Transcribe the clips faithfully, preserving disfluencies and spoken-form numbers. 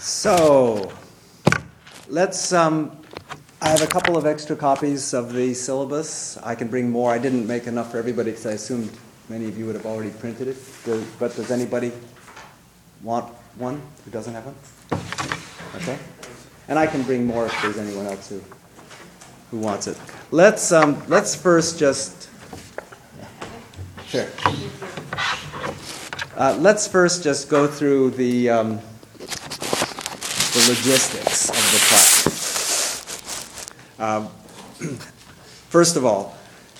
So, let's, um, I have a couple of extra copies of the syllabus. I can bring more. I didn't make enough for everybody because I assumed many of you would have already printed it. Does, but does anybody want one who doesn't have one? Okay. And I can bring more if there's anyone else who, who wants it. Let's, um, let's first just, sure. Uh, let's first just go through the, um, the logistics of the class. Um, first of all,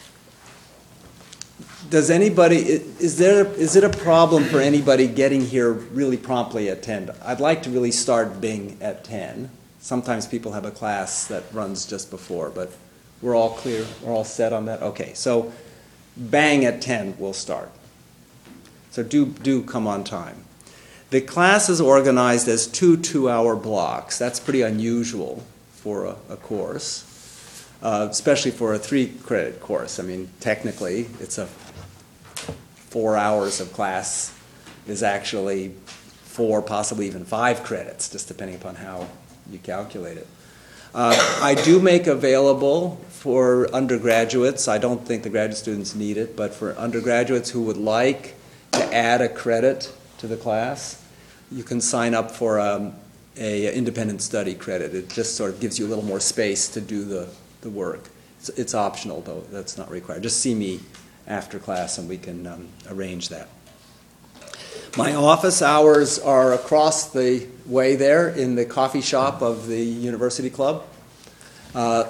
does anybody, is there, is it a problem for anybody getting here really promptly at ten? I'd like to really start Bing at ten. Sometimes people have a class that runs just before, but we're all clear, we're all set on that? Okay, so bang at ten we'll start. So do, do come on time. The class is organized as two two-hour blocks. That's pretty unusual for a, a course, uh, especially for a three-credit course. I mean, technically, it's a four hours of class is actually four, possibly even five credits, just depending upon how you calculate it. Uh, I do make available for undergraduates, I don't think the graduate students need it, but for undergraduates who would like to add a credit to the class, you can sign up for um, a independent study credit. It just sort of gives you a little more space to do the, the work. It's, it's optional, though. That's not required. Just see me after class and we can um, arrange that. My office hours are across the way there in the coffee shop of the University Club. Uh,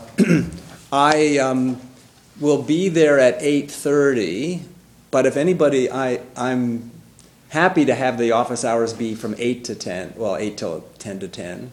I um, will be there at eight thirty, but if anybody, I, I'm happy to have the office hours be from eight to ten, well, eight till ten to ten.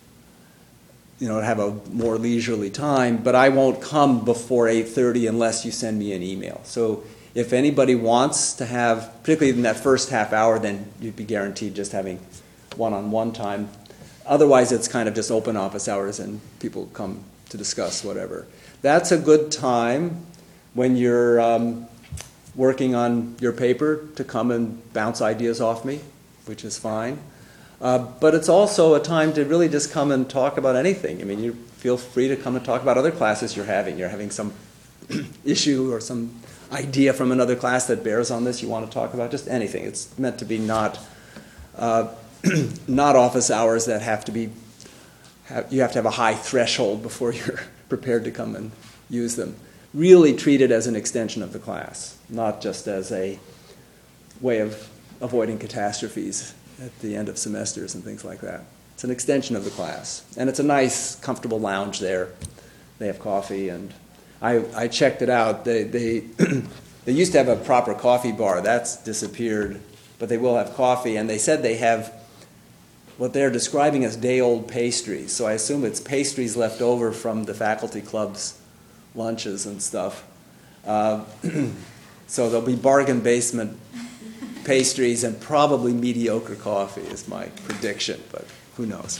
You know, to have a more leisurely time, but I won't come before eight thirty unless you send me an email. So if anybody wants to have, particularly in that first half hour, then you'd be guaranteed just having one-on-one time. Otherwise, it's kind of just open office hours and people come to discuss whatever. That's a good time when you're um, working on your paper to come and bounce ideas off me, which is fine. Uh, but it's also a time to really just come and talk about anything. I mean, you feel free to come and talk about other classes you're having. You're having some issue or some idea from another class that bears on this you want to talk about, just anything. It's meant to be not uh, not office hours that have to be, have, you have to have a high threshold before you're prepared to come and use them. Really treat it as an extension of the class, not just as a way of avoiding catastrophes at the end of semesters and things like that. It's an extension of the class. And it's a nice, comfortable lounge there. They have coffee, and I, I checked it out. They, they, they used to have a proper coffee bar. That's disappeared, but they will have coffee. And they said they have what they're describing as day-old pastries. So I assume it's pastries left over from the faculty club's lunches and stuff. Uh, so there'll be bargain basement pastries and probably mediocre coffee is my prediction, but who knows.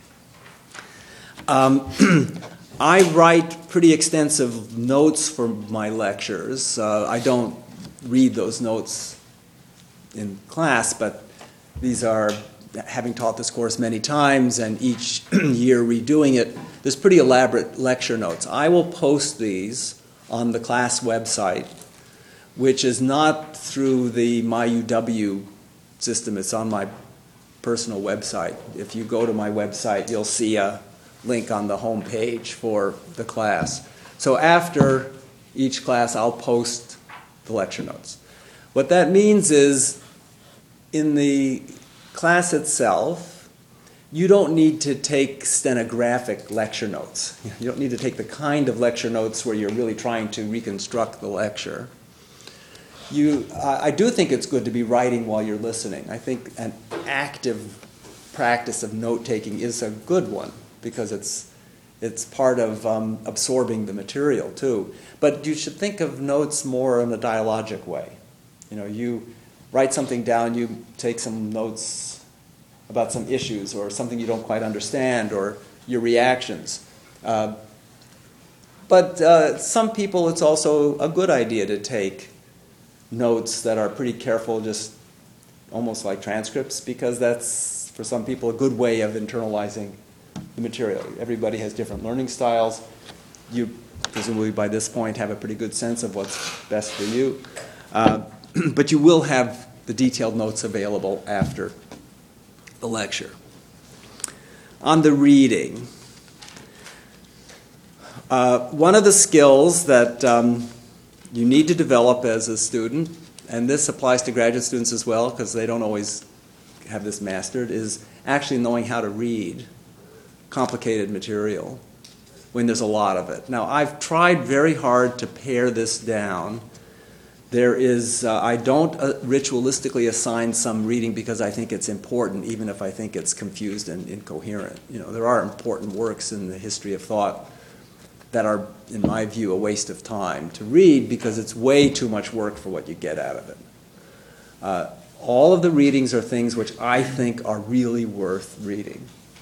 Um, I write pretty extensive notes for my lectures. Uh, I don't read those notes in class, but these are, having taught this course many times and each year redoing it, there's pretty elaborate lecture notes. I will post these on the class website, which is not through the MyUW system. It's on my personal website. If you go to my website, you'll see a link on the home page for the class. So after each class, I'll post the lecture notes. What that means is, in the class itself, you don't need to take stenographic lecture notes. You don't need to take the kind of lecture notes where you're really trying to reconstruct the lecture. You, I do think it's good to be writing while you're listening. I think an active practice of note-taking is a good one because it's, it's part of um, absorbing the material too. But you should think of notes more in a dialogic way. You know, you write something down, you take some notes about some issues or something you don't quite understand or your reactions. Uh, but uh, some people, it's also a good idea to take notes that are pretty careful, just almost like transcripts, because that's for some people, a good way of internalizing the material. Everybody has different learning styles. You presumably by this point have a pretty good sense of what's best for you. Uh, but you will have the detailed notes available after the lecture. On the reading, uh, one of the skills that um, you need to develop as a student, and this applies to graduate students as well because they don't always have this mastered, is actually knowing how to read complicated material when there's a lot of it. Now, I've tried very hard to pare this down. There is, uh, I don't uh, ritualistically assign some reading because I think it's important, even if I think it's confused and incoherent. You know, there are important works in the history of thought that are, in my view, a waste of time to read because it's way too much work for what you get out of it. Uh, all of the readings are things which I think are really worth reading.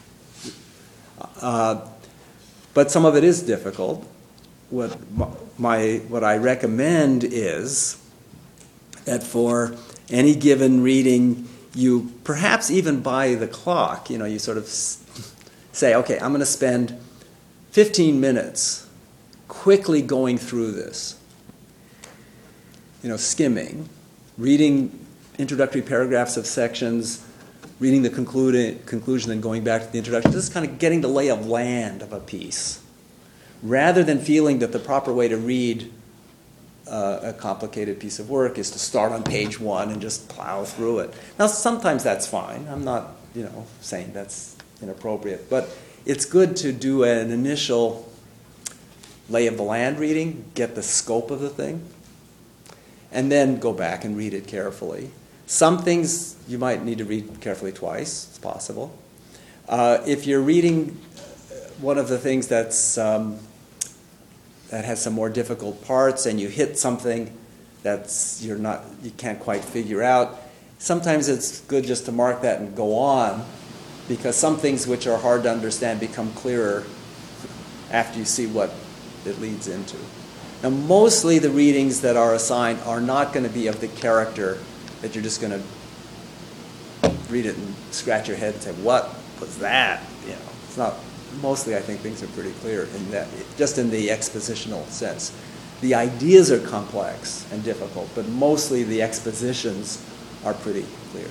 Uh, but some of it is difficult. What my what I recommend is that for any given reading, you perhaps even by the clock, you know, you sort of say, okay, I'm going to spend fifteen minutes quickly going through this. You know, skimming, reading introductory paragraphs of sections, reading the concluding, conclusion and going back to the introduction. This is kind of getting the lay of land of a piece, rather than feeling that the proper way to read uh, a complicated piece of work is to start on page one and just plow through it. Now, sometimes that's fine. I'm not, you know, saying that's inappropriate, but it's good to do an initial lay of the land reading, get the scope of the thing, and then go back and read it carefully. Some things you might need to read carefully twice. It's possible. Uh, if you're reading one of the things that's um, that has some more difficult parts, and you hit something that's you're not you can't quite figure out, sometimes it's good just to mark that and go on, because some things which are hard to understand become clearer after you see what it leads into. Now, mostly the readings that are assigned are not going to be of the character that you're just going to read it and scratch your head and say, what was that? You know, it's not. Mostly, I think things are pretty clear in that, just in the expositional sense. The ideas are complex and difficult, but mostly the expositions are pretty clear.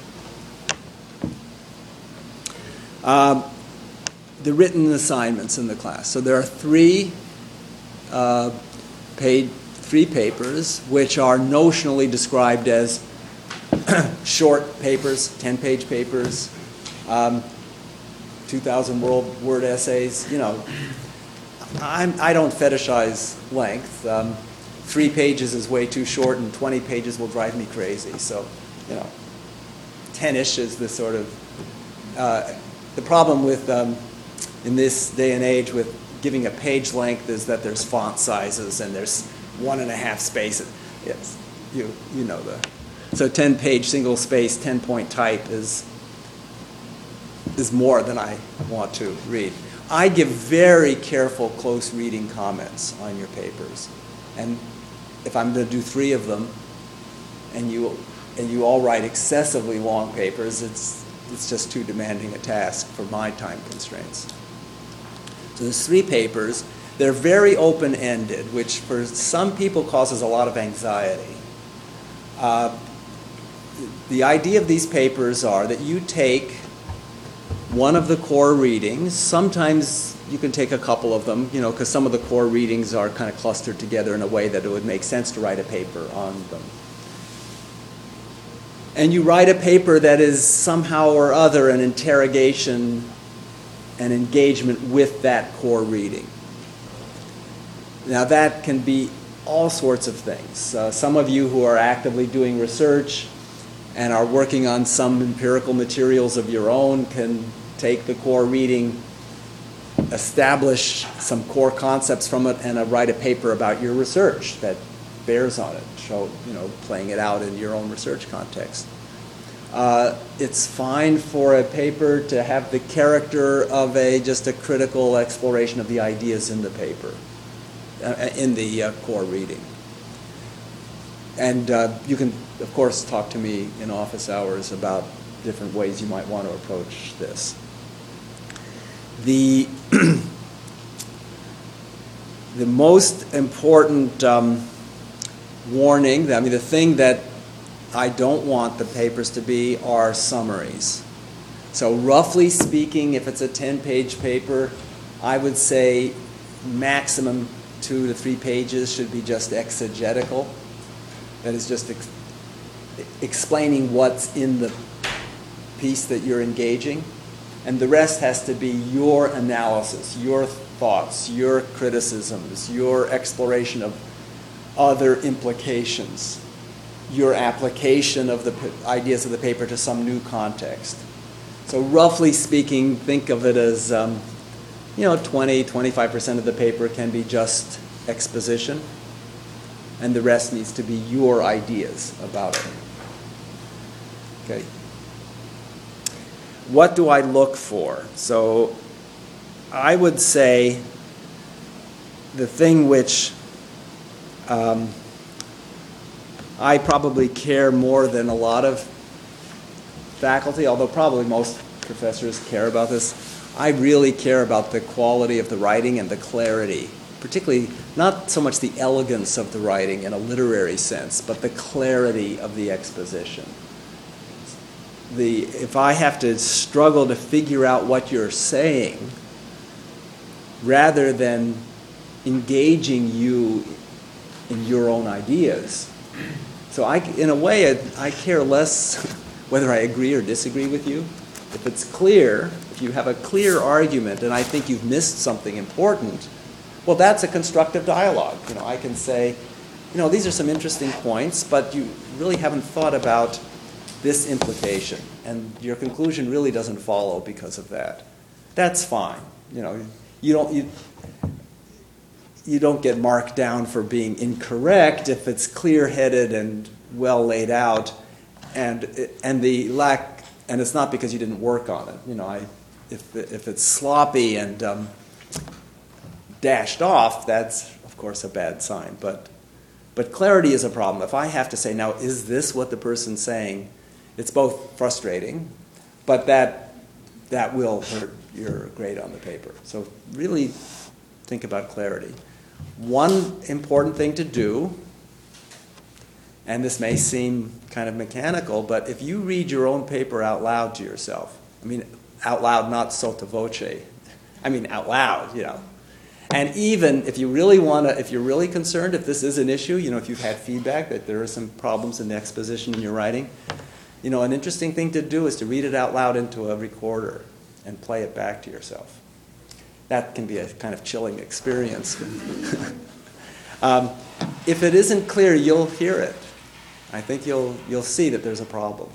Um, the written assignments in the class. So there are three uh, paid three papers which are notionally described as short papers, ten-page papers. Um, two thousand word essays, you know, I'm, I don't fetishize length. Um, three pages is way too short, and twenty pages will drive me crazy. So, you know, ten-ish is the sort of, uh, the problem with, um, in this day and age with giving a page length is that there's font sizes and there's one and a half spaces. Yes, you, you know the, so ten-page single space, ten-point type is, is more than I want to read. I give very careful, close reading comments on your papers. And if I'm going to do three of them, and you and you all write excessively long papers, it's it's just too demanding a task for my time constraints. So there's three papers. They're very open-ended, which for some people causes a lot of anxiety. Uh, the idea of these papers are that you take one of the core readings. Sometimes you can take a couple of them, you know, because some of the core readings are kind of clustered together in a way that it would make sense to write a paper on them. And you write a paper that is somehow or other an interrogation and engagement with that core reading. Now that can be all sorts of things. Uh, some of you who are actively doing research and are working on some empirical materials of your own can take the core reading, establish some core concepts from it, and uh, write a paper about your research that bears on it, show, you know, playing it out in your own research context. Uh, it's fine for a paper to have the character of a just a critical exploration of the ideas in the paper, uh, in the uh, core reading. And uh, you can, of course, talk to me in office hours about different ways you might want to approach this. The, the most important um, warning, I mean the thing that I don't want the papers to be are summaries. So roughly speaking, if it's a ten-page paper, I would say maximum two to three pages should be just exegetical. That is just ex explaining what's in the piece that you're engaging. And the rest has to be your analysis, your thoughts, your criticisms, your exploration of other implications, your application of the ideas of the paper to some new context. So roughly speaking, think of it as, um, you know, twenty, twenty-five percent of the paper can be just exposition, and the rest needs to be your ideas about it. Okay. What do I look for? So I would say the thing which um, I probably care more than a lot of faculty, although probably most professors care about this, I really care about the quality of the writing and the clarity, particularly not so much the elegance of the writing in a literary sense, but the clarity of the exposition. The, if I have to struggle to figure out what you're saying, rather than engaging you in your own ideas, so I, in a way, I, I care less whether I agree or disagree with you. If it's clear, if you have a clear argument and I think you've missed something important, well, that's a constructive dialogue. You know, I can say, you know, these are some interesting points, but you really haven't thought about this implication, and your conclusion really doesn't follow because of that. That's fine. You know, you don't you you don't get marked down for being incorrect if it's clear-headed and well laid out, and and the lack and it's not because you didn't work on it. You know, I if if it's sloppy and um, dashed off, that's of course a bad sign. But but clarity is a problem. If I have to say now, is this what the person's saying? It's both frustrating, but that that will hurt your grade on the paper. So really think about clarity. One important thing to do, and this may seem kind of mechanical, but if you read your own paper out loud to yourself, I mean out loud, not sotto voce, I mean out loud, you know. And even if you really want to, if you're really concerned, if this is an issue, you know, if you've had feedback that there are some problems in the exposition in your writing, you know, an interesting thing to do is to read it out loud into a recorder and play it back to yourself. That can be a kind of chilling experience. um, if it isn't clear, you'll hear it. I think you'll, you'll see that there's a problem.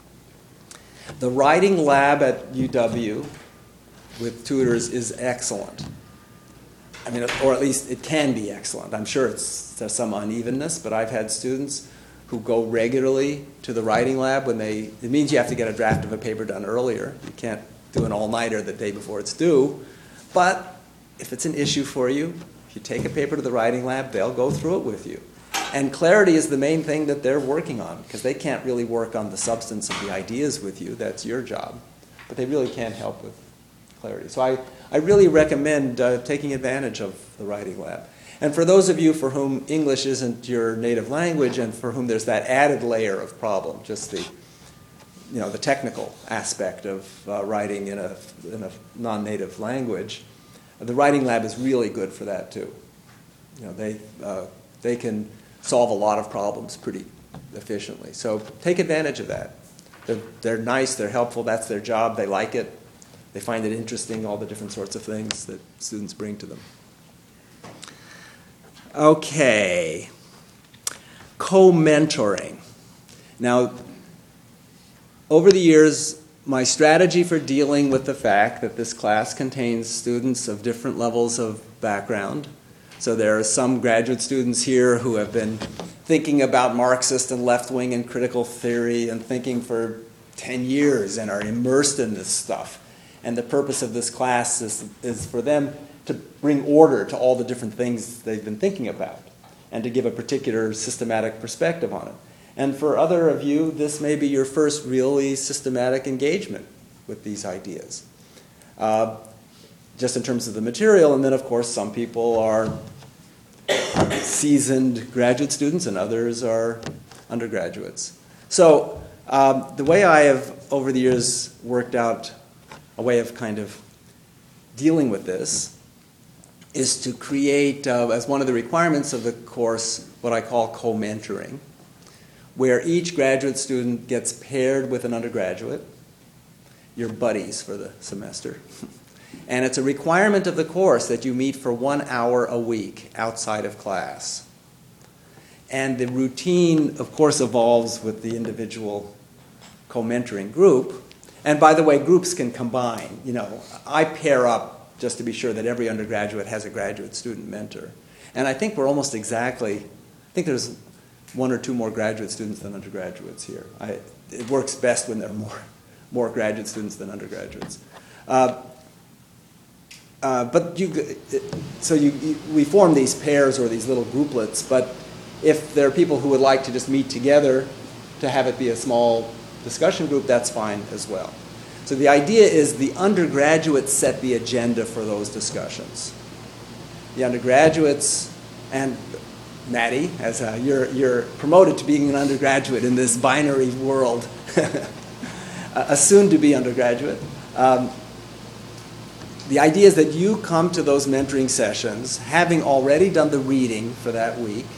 The writing lab at U W with tutors is excellent. I mean, or at least it can be excellent. I'm sure it's, there's some unevenness, but I've had students who go regularly to the writing lab when they, it means you have to get a draft of a paper done earlier. You can't do an all-nighter the day before it's due. But if it's an issue for you, if you take a paper to the writing lab, they'll go through it with you. And clarity is the main thing that they're working on, because they can't really work on the substance of the ideas with you. That's your job. But they really can't help with clarity. So I, I really recommend uh, taking advantage of the writing lab. And for those of you for whom English isn't your native language and for whom there's that added layer of problem, just the, you know, the technical aspect of uh, writing in a, in a non-native language, the writing lab is really good for that too. You know, they, uh, they can solve a lot of problems pretty efficiently. So take advantage of that. They're, they're nice, they're helpful, that's their job, they like it. They find it interesting, all the different sorts of things that students bring to them. Okay, co-mentoring. Now, over the years, my strategy for dealing with the fact that this class contains students of different levels of background, so there are some graduate students here who have been thinking about Marxist and left-wing and critical theory and thinking for ten years and are immersed in this stuff. And the purpose of this class is, is for them to bring order to all the different things they've been thinking about and to give a particular systematic perspective on it. And for other of you, this may be your first really systematic engagement with these ideas. Uh, just in terms of the material, and then of course some people are seasoned graduate students and others are undergraduates. So um, the way I have over the years worked out a way of kind of dealing with this is to create, uh, as one of the requirements of the course, what I call co-mentoring, where each graduate student gets paired with an undergraduate, your buddies for the semester. And it's a requirement of the course that you meet for one hour a week outside of class. And the routine, of course, evolves with the individual co-mentoring group. And by the way, groups can combine. You know, I pair up just to be sure that every undergraduate has a graduate student mentor. And I think we're almost exactly, I think there's one or two more graduate students than undergraduates here. I, it works best when there are more, more graduate students than undergraduates. Uh, uh, but you, so you, you, we form these pairs or these little grouplets, but if there are people who would like to just meet together to have it be a small discussion group, that's fine as well. So the idea is the undergraduates set the agenda for those discussions. The undergraduates, and Maddie, as uh, you're, you're promoted to being an undergraduate in this binary world, a soon-to-be undergraduate. Um, the idea is that you come to those mentoring sessions having already done the reading for that week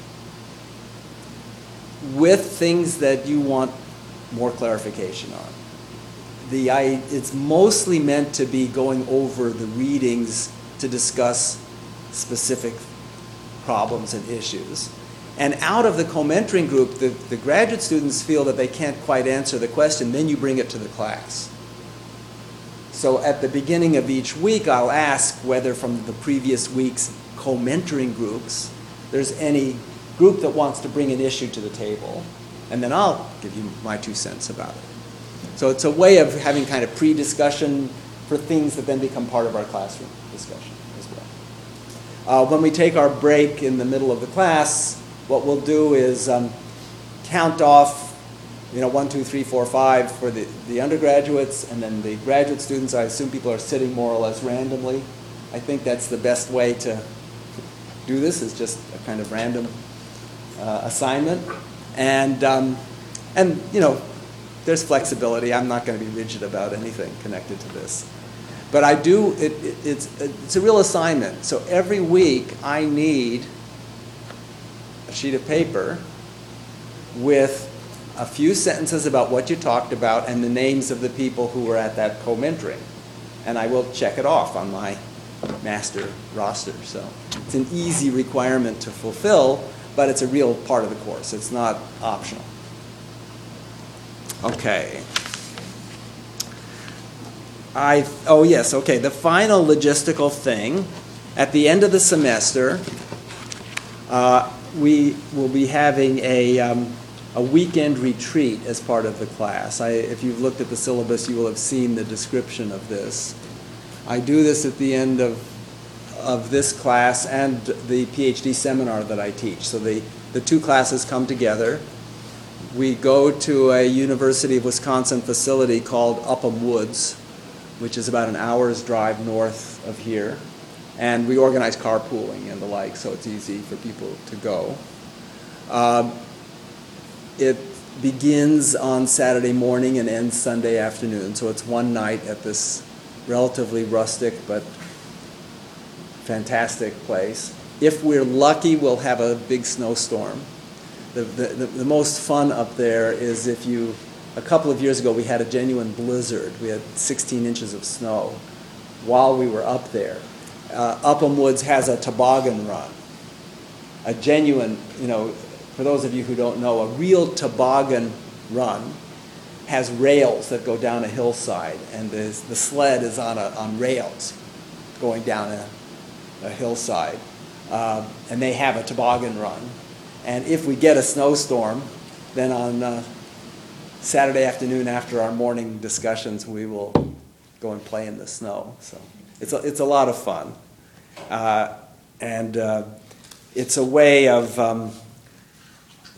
with things that you want more clarification on. The, I, it's mostly meant to be going over the readings to discuss specific problems and issues. And out of the co-mentoring group, the, the graduate students feel that they can't quite answer the question, then you bring it to the class. So at the beginning of each week, I'll ask whether from the previous week's co-mentoring groups, there's any group that wants to bring an issue to the table, and then I'll give you my two cents about it. So it's a way of having kind of pre-discussion for things that then become part of our classroom discussion as well. Uh, when we take our break in the middle of the class, what we'll do is um, count off, you know, one, two, three, four, five for the, the undergraduates, and then the graduate students, I assume people are sitting more or less randomly. I think that's the best way to do this, is just a kind of random uh, assignment. And, um, and, you know, there's flexibility. I'm not going to be rigid about anything connected to this. But I do, it, it, it's, it's a real assignment. So every week I need a sheet of paper with a few sentences about what you talked about and the names of the people who were at that co-mentoring. And I will check it off on my master roster. So it's an easy requirement to fulfill, but it's a real part of the course. It's not optional. Okay. I, oh yes, okay, the final logistical thing, at the end of the semester, uh, we will be having a, um, a weekend retreat as part of the class. I, if you've looked at the syllabus, you will have seen the description of this. I do this at the end of, of this class and the PhD seminar that I teach. So the, the two classes come together. We go to a University of Wisconsin facility called Upham Woods, which is about an hour's drive north of here. And we organize carpooling and the like, so it's easy for people to go. Um, it begins on Saturday morning and ends Sunday afternoon, so it's one night at this relatively rustic but fantastic place. If we're lucky, we'll have a big snowstorm. The, the, the most fun up there is if you, a couple of years ago we had a genuine blizzard. We had sixteen inches of snow while we were up there. Uh, Upham Woods has a toboggan run. A genuine, you know, for those of you who don't know, a real toboggan run has rails that go down a hillside, and the, the sled is on, a, on rails going down a, a hillside. Uh, and they have a toboggan run. And if we get a snowstorm, then on uh, Saturday afternoon after our morning discussions, we will go and play in the snow. So it's a, it's a lot of fun. Uh, and uh, it's a way of um,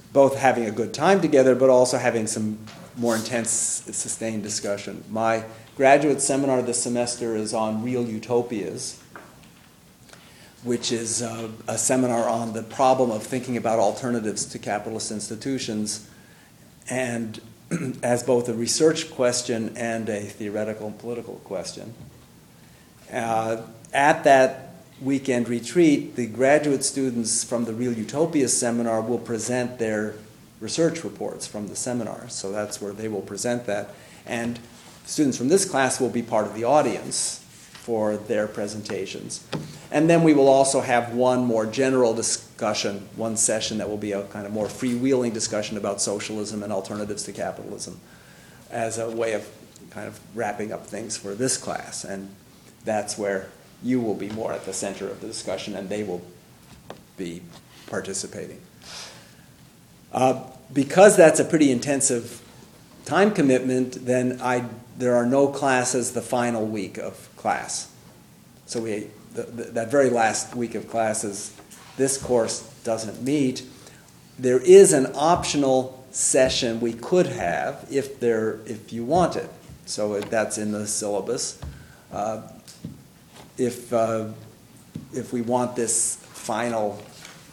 both having a good time together, but also having some more intense, sustained discussion. My graduate seminar this semester is on Real Utopias, which is uh, a seminar on the problem of thinking about alternatives to capitalist institutions, and as both a research question and a theoretical and political question. Uh, at that weekend retreat, the graduate students from the Real Utopias seminar will present their research reports from the seminar. So that's where they will present that. And students from this class will be part of the audience for their presentations. And then we will also have one more general discussion, one session that will be a kind of more freewheeling discussion about socialism and alternatives to capitalism as a way of kind of wrapping up things for this class. And that's where you will be more at the center of the discussion and they will be participating. Uh, because that's a pretty intensive time commitment, then I, there are no classes the final week of class. So we, the, the, that very last week of classes, this course doesn't meet. There is an optional session we could have if, there, if you want it. So that's in the syllabus. Uh, if, uh, if we want this final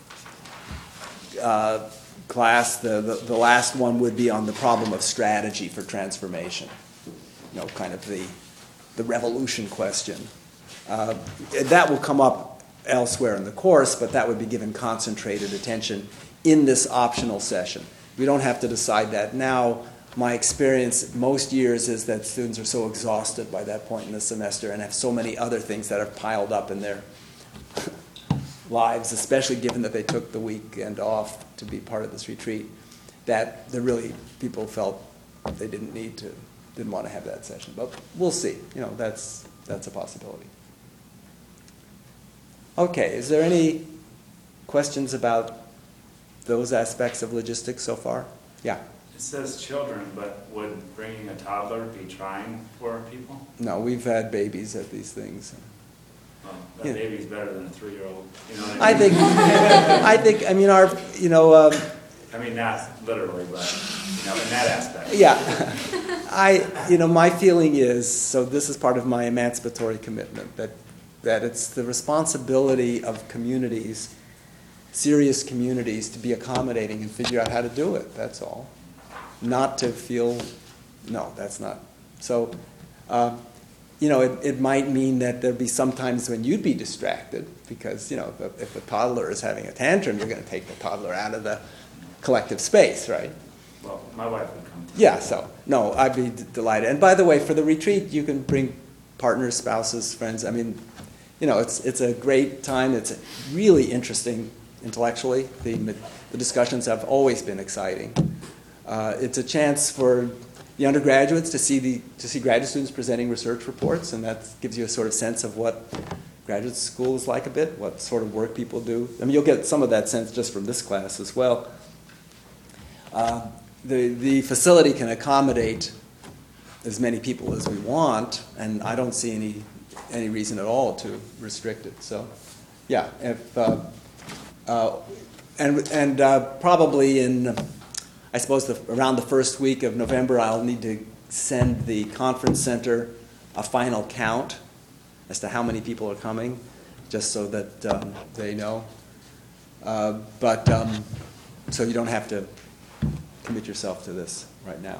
uh, class, the, the, the last one would be on the problem of strategy for transformation. You know, kind of the, the revolution question. Uh, that will come up elsewhere in the course, but that would be given concentrated attention in this optional session. We don't have to decide that now. My experience most years is that students are so exhausted by that point in the semester and have so many other things that have piled up in their lives, especially given that they took the weekend off to be part of this retreat, that the really people felt they didn't need to, didn't want to have that session. But we'll see. You know, that's that's a possibility. Okay, is there any questions about those aspects of logistics so far? Yeah. It says children, but would bringing a toddler be trying for people? No, we've had babies at these things. Well, that Yeah. baby's better than a three-year-old. You know what I I mean? think, I think, I mean, our, you know, um, I mean, not literally, but you know, in that aspect. yeah, I, you know, my feeling is, so this is part of my emancipatory commitment, that, that it's the responsibility of communities, serious communities, to be accommodating and figure out how to do it, that's all. Not to feel, no, that's not. So, uh, you know, it, it might mean that there'd be some times when you'd be distracted because, you know, if, if a toddler is having a tantrum, you're going to take the toddler out of the collective space, right? Well, my wife would come. To Yeah, so, no, I'd be d- delighted. And by the way, for the retreat, you can bring partners, spouses, friends. I mean, you know, it's it's a great time. It's really interesting intellectually. The, the discussions have always been exciting. Uh, it's a chance for the undergraduates to see the to see graduate students presenting research reports, and that gives you a sort of sense of what graduate school is like a bit, what sort of work people do. I mean, you'll get some of that sense just from this class as well. Uh, the the facility can accommodate as many people as we want, and I don't see any any reason at all to restrict it. So, yeah, if uh, uh, and and uh, probably in. I suppose the, around the first week of November, I'll need to send the conference center a final count as to how many people are coming, just so that um, they know. Uh, but um, so you don't have to commit yourself to this right now.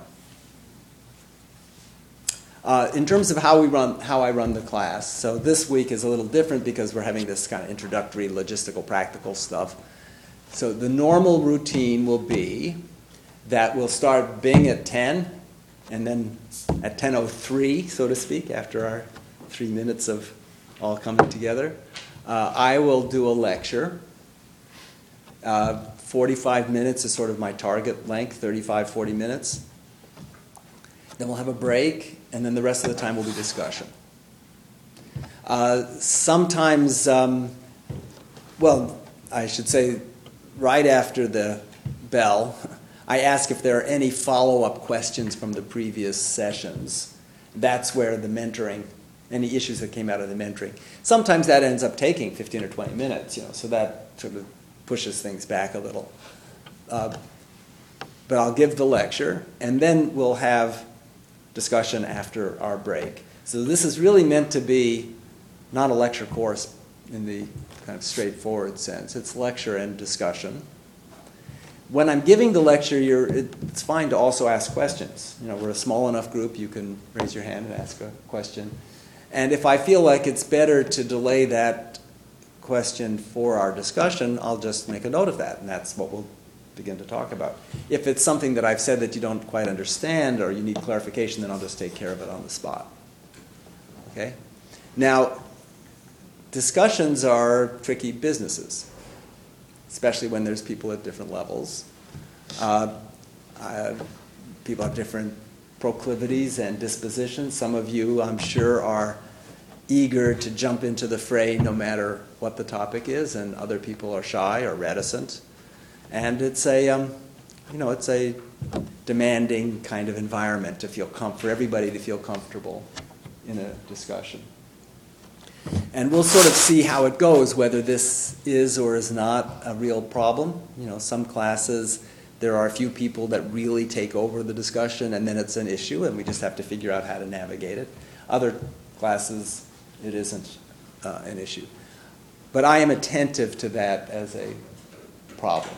Uh, in terms of how we run, how I run the class, so this week is a little different because we're having this kind of introductory, logistical, practical stuff. So the normal routine will be that we'll start Bing at ten, and then at ten oh three, so to speak, after our three minutes of all coming together, uh, I will do a lecture. Uh, forty-five minutes is sort of my target length, thirty-five, forty minutes. Then we'll have a break, and then the rest of the time will be discussion. Uh, sometimes, um, well, I should say right after the bell, I ask if there are any follow-up questions from the previous sessions. That's where the mentoring, any issues that came out of the mentoring. Sometimes that ends up taking fifteen or twenty minutes, you know, so that sort of pushes things back a little. Uh, but I'll give the lecture, and then we'll have discussion after our break. So this is really meant to be not a lecture course in the kind of straightforward sense. It's lecture and discussion. When I'm giving the lecture, you're, it's fine to also ask questions. You know, we're a small enough group, you can raise your hand and ask a question. And if I feel like it's better to delay that question for our discussion, I'll just make a note of that, and that's what we'll begin to talk about. If it's something that I've said that you don't quite understand or you need clarification, then I'll just take care of it on the spot. Okay? Now, discussions are tricky businesses, especially when there's people at different levels. Uh, uh, people have different proclivities and dispositions. Some of you, I'm sure, are eager to jump into the fray no matter what the topic is, and other people are shy or reticent. And it's a, um, you know, it's a demanding kind of environment to feel com- for everybody to feel comfortable in a discussion. And we'll sort of see how it goes, whether this is or is not a real problem. You know, some classes, there are a few people that really take over the discussion, and then it's an issue, and we just have to figure out how to navigate it. Other classes, it isn't uh, an issue. But I am attentive to that as a problem,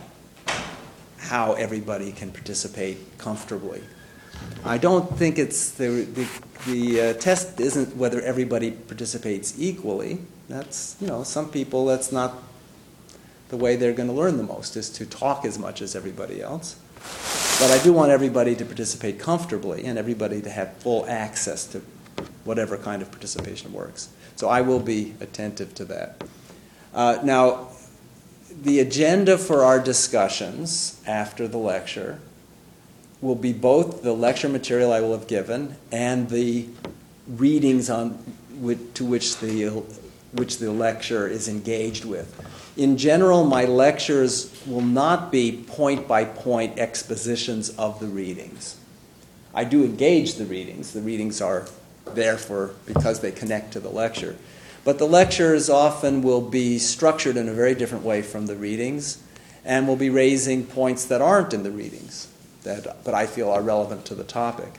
how everybody can participate comfortably. I don't think it's the the, the uh, test isn't whether everybody participates equally. That's, you know, some people, that's not the way they're going to learn the most, is to talk as much as everybody else. But I do want everybody to participate comfortably and everybody to have full access to whatever kind of participation works. So I will be attentive to that. Uh, now, the agenda for our discussions after the lecture will be both the lecture material I will have given and the readings on which, to which the which the lecture is engaged with. In general, my lectures will not be point-by-point expositions of the readings. I do engage the readings. The readings are there for because they connect to the lecture. But the lectures often will be structured in a very different way from the readings, and will be raising points that aren't in the readings, that but I feel are relevant to the topic.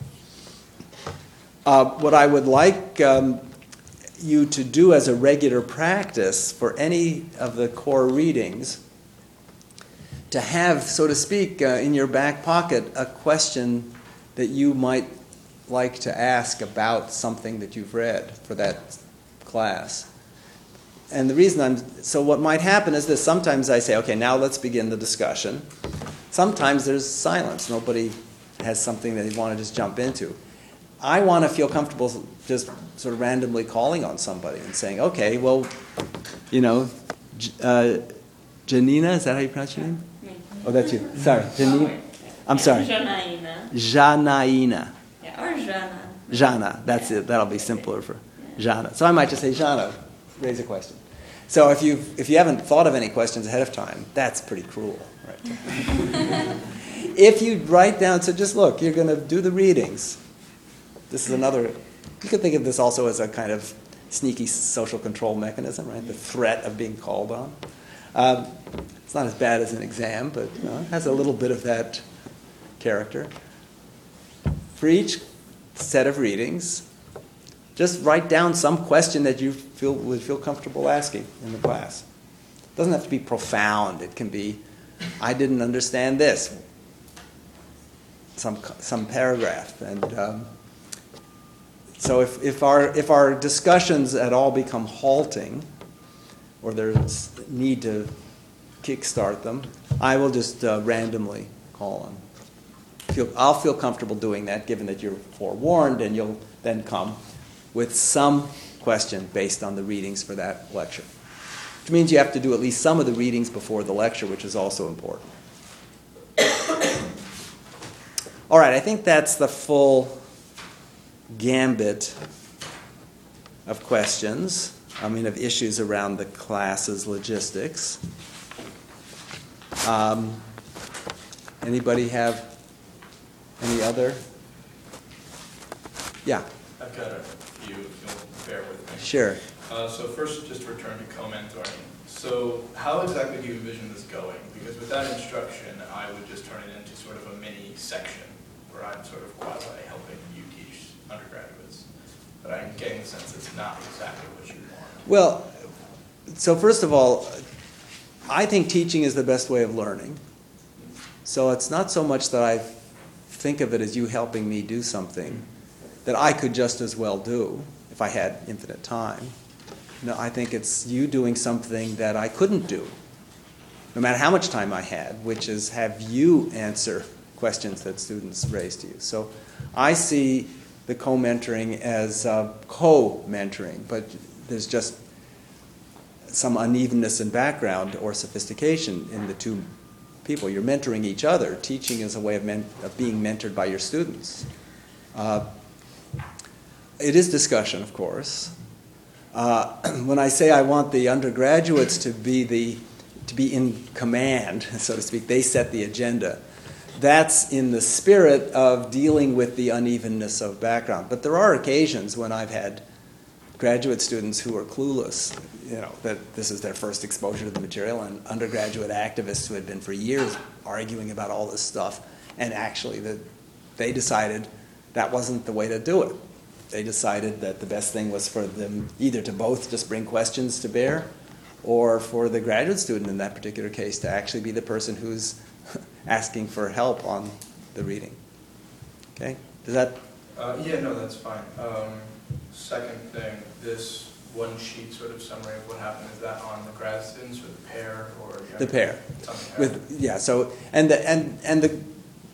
Uh, what I would like um, you to do as a regular practice for any of the core readings, to have, so to speak, uh, in your back pocket a question that you might like to ask about something that you've read for that class. And the reason I'm, so what might happen is this: sometimes I say, okay, now let's begin the discussion. Sometimes there's silence. Nobody has something that they want to just jump into. I want to feel comfortable just sort of randomly calling on somebody and saying, okay, well, you know, uh, Janina, is that how you pronounce your name? Oh, that's you. Sorry, Janina. I'm sorry. Janaína. Janaína. Yeah, or Jana. Jana, that's it. That'll be simpler for Jana. So I might just say, Jana, raise a question. So if you if you haven't thought of any questions ahead of time, that's pretty cruel, right? If you write down, so just look, you're going to do the readings. This is another, you could think of this also as a kind of sneaky social control mechanism, right? The threat of being called on. Um, it's not as bad as an exam, but you know, it has a little bit of that character. For each set of readings, just write down some question that you feel would feel comfortable asking in the class. It doesn't have to be profound. It can be, I didn't understand this. Some some paragraph. And um, so if, if our if our discussions at all become halting, or there's need to kickstart them, I will just uh, randomly call on. Feel, I'll feel comfortable doing that, given that you're forewarned, and you'll then come with some question based on the readings for that lecture. Which means you have to do at least some of the readings before the lecture, which is also important. All right, I think that's the full gambit of questions, I mean of issues around the class's logistics. Um, anybody have any other? Yeah. I've got a few, if you'll bear with me. Sure. Uh, so first, just to return to co-mentoring. So how exactly do you envision this going? Because with that instruction, I would just turn it into sort of a mini section where I'm sort of quasi helping you teach undergraduates. But I'm getting the sense it's not exactly what you want. Well, so first of all, I think teaching is the best way of learning. So it's not so much that I think of it as you helping me do something that I could just as well do if I had infinite time. No, I think it's you doing something that I couldn't do, no matter how much time I had, which is have you answer questions that students raise to you. So I see the co-mentoring as uh, co-mentoring, but there's just some unevenness in background or sophistication in the two people. You're mentoring each other. Teaching is a way of, men- of being mentored by your students. Uh, it is discussion, of course. Uh, when I say I want the undergraduates to be the to be in command, so to speak, they set the agenda. That's in the spirit of dealing with the unevenness of background. But there are occasions when I've had graduate students who are clueless, you know, that this is their first exposure to the material, and undergraduate activists who had been for years arguing about all this stuff, and actually that they decided that wasn't the way to do it. They decided that the best thing was for them either to both just bring questions to bear, or for the graduate student in that particular case to actually be the person who's asking for help on the reading. Okay? Does that? Uh, yeah, no, that's fine. Um, second thing, this one sheet sort of summary of what happened, is that on the grad students or the pair or the pair? It's on the pair. With yeah. So and the and and the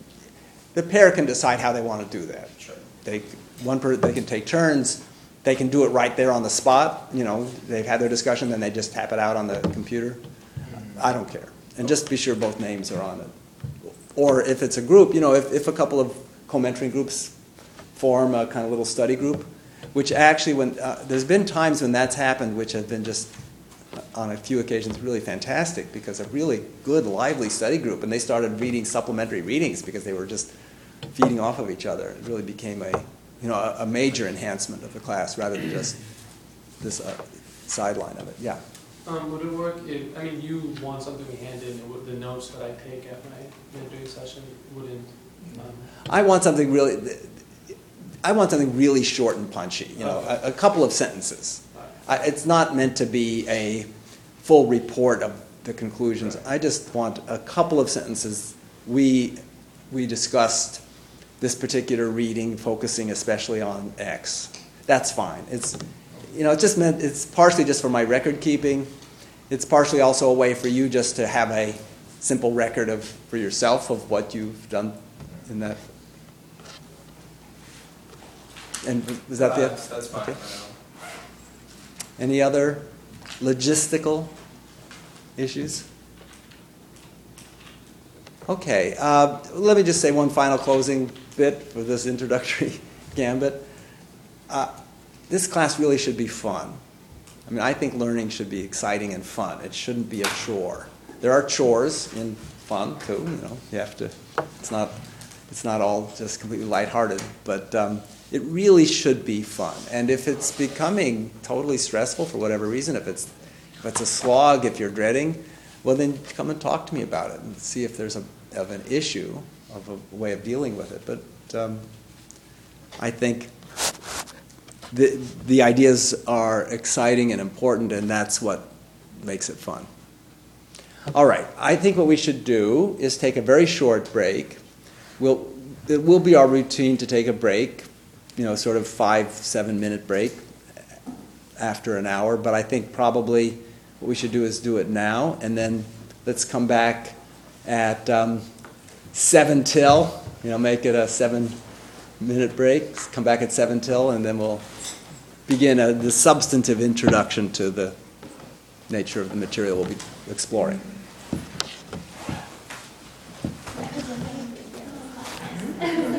the pair can decide how they want to do that. Sure. They one per they can take turns. They can do it right there on the spot. You know, they've had their discussion, then they just tap it out on the computer. Mm-hmm. I don't care. And just be sure both names are on it. Or if it's a group, you know, if, if a couple of co-mentoring groups form a kind of little study group, which actually, when uh, there's been times when that's happened, which have been just, on a few occasions, really fantastic, because a really good, lively study group, and they started reading supplementary readings because they were just feeding off of each other. It really became a, you know, a, a major enhancement of the class rather than just this uh, sideline of it. Yeah. Um, would it work if, I mean, you want something handed, and would the notes that I take at my mentoring session wouldn't, um, I want something really, I want something really short and punchy, you know, Okay. a, a couple of sentences. I, it's not meant to be a full report of the conclusions. Right. I just want a couple of sentences. We, we discussed this particular reading, focusing especially on X. That's fine. It's, you know, it just meant, it's partially just for my record keeping. It's partially also a way for you just to have a simple record of, for yourself, of what you've done in that. And was that Uh, the? That's, that's fine. Okay. I know. Any other logistical issues? Okay, uh, let me just say one final closing bit for this introductory gambit. Uh, this class really should be fun. I mean, I think learning should be exciting and fun. It shouldn't be a chore. There are chores in fun too. You know, you have to. It's not. It's not all just completely lighthearted, but um, it really should be fun. And if it's becoming totally stressful for whatever reason, if it's if it's a slog, if you're dreading, well, then come and talk to me about it and see if there's a of an issue, of a way of dealing with it. But um, I think the the ideas are exciting and important, and that's what makes it fun. All right, I think what we should do is take a very short break. We'll, it will be our routine to take a break, you know, sort of five, seven minute break after an hour, but I think probably what we should do is do it now, and then let's come back at um, seven till, you know, make it a seven minute break, come back at seven till, and then we'll begin a, the substantive introduction to the nature of the material we'll be exploring.